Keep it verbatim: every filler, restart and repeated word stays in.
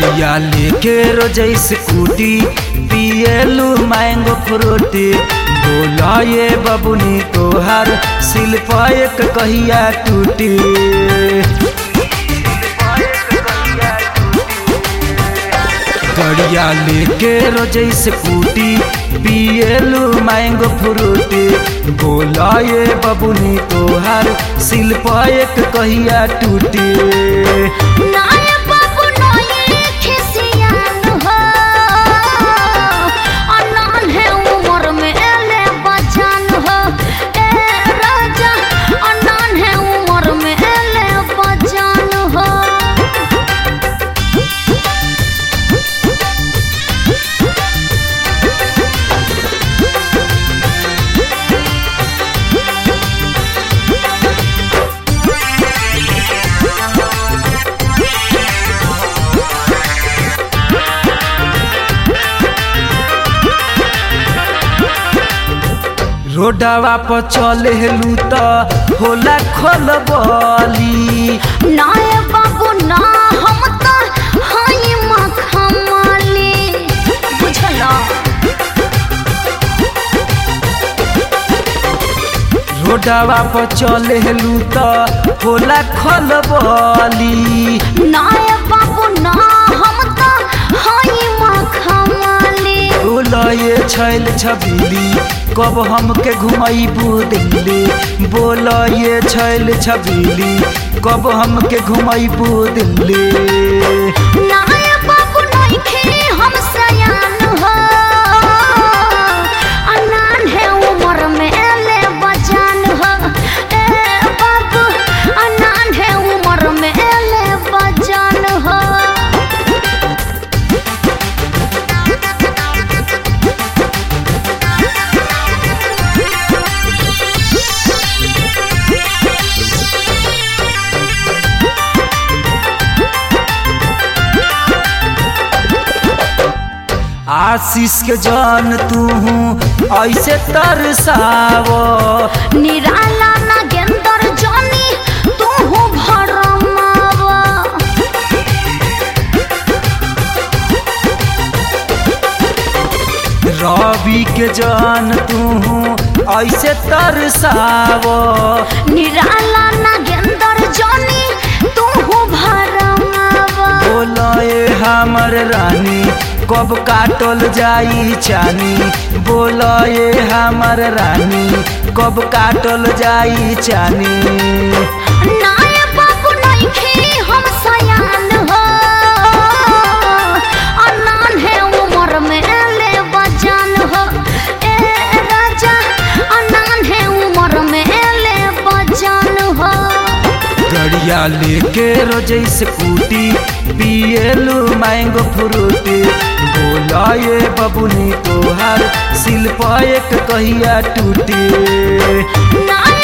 गड़िया लेके रोज स्कूटी पियलू मैंगो फ्रूटी। बोला ये बबुनी तोहार शिल्प एक कहिया टूटी। गड़िया लेके रोज स्कूटी पियलू मैंगो फ्रूटी। बोला ये बबुनी तोहार शिल्प एक कहिया टूटी। रोडवा पर चले हेलू तो होला खोलबली। नाय बाबू ना हम तो हई मखमली बुझला। रोडवा पर चले हेलू तो होला खोलबली। नाय बाबू ना हम तो हई मखमली। बोला ये छैल छबीली कब हमके घुमाइबू दिल्ली। बोला ये छैल छबीली कब हमके घुमाइबू दिल्ली। नाय बाबू नइखे हम सयान हो अनान है उम्र में ले बजान हो। ए बाबू अनान है उम्र में ले बजान हो। आशीष के जान तू ऐसे तरसावो। निराला नागेंद्र जानी तू भरमावा। रवि के जान तू ऐसे तरसावो। निराला नागेंद्र जानी तू भरमावा। बोला ये हमर रानी कब काटल जाई चानी। बोला ये हमर रानी कब काटल जाई चानी। नाय बाबू नइखे हम सयान हो अनान है उम्र में ले बजान हो। ए राजा अनान है उम्र में ले बजान हो। गड़िया लेके रोज स्कूटी पियलू मैंगो फ्रूटी। बोला ये बबुनी तोहार शिल्प एक कहिया टूटी।